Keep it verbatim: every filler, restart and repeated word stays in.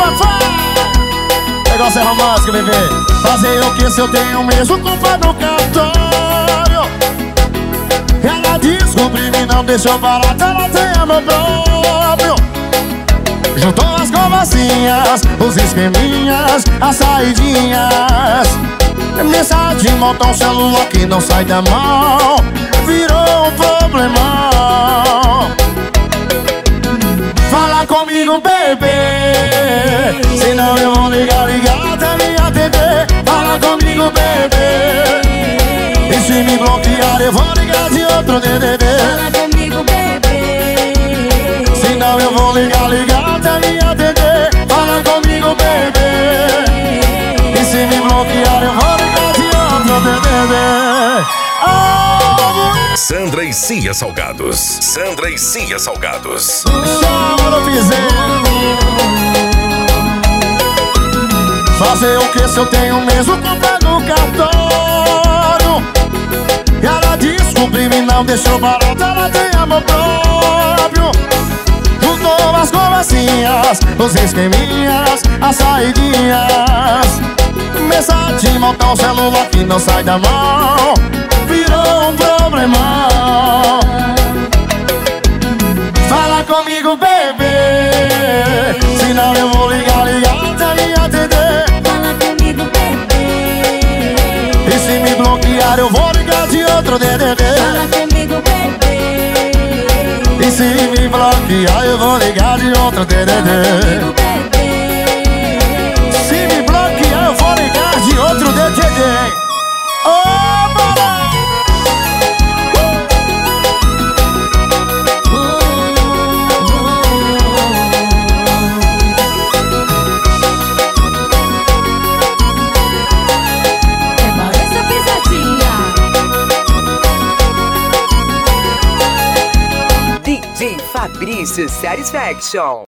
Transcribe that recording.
papai. Negócio é romântico, bebê. Fazer o que se eu tenho mesmo culpa no cartório? Ela descobriu e não deixou barato, ela tem amor próprio. Juntou as conversinhas, os esqueminhas, as saidinhas. Mensagem, monta um celular que não sai da mão. Virou um problemão. Fala comigo, bebê, senão eu vou ligar, ligar até me atender. Fala comigo, bebê, e se me bloquear eu vou ligar de outro D D D. Fala comigo, bebê, senão eu vou ligar, ligar até me atender. Fala comigo, bebê, e se me bloquear eu vou ligar de outro D D D. Oh, Sandra e Cia Salgados. Sandra e Cia Salgados. chama no piseiro. Fazer o que se eu tenho mesmo culpa no cartório? Ela descobriu e não deixou barato, ela tem amor próprio. Juntou as conversinhas, os esqueminhas, as saidinhas. Mensagem, monta um celular que não sai da mão. Virou um problemão. Fala comigo, bebê, senão eu vou ligar, ligar até me atender. fala comigo, bebê, E se me bloquear eu vou ligar de outro D D D. fala comigo, bebê, E se me bloquear eu vou ligar de outro D D D. comigo, bebê. Se me bloquear eu vou ligar de outro D D D. Oh, papai. Essa pisadinha. D J Fabrício Satisfaction.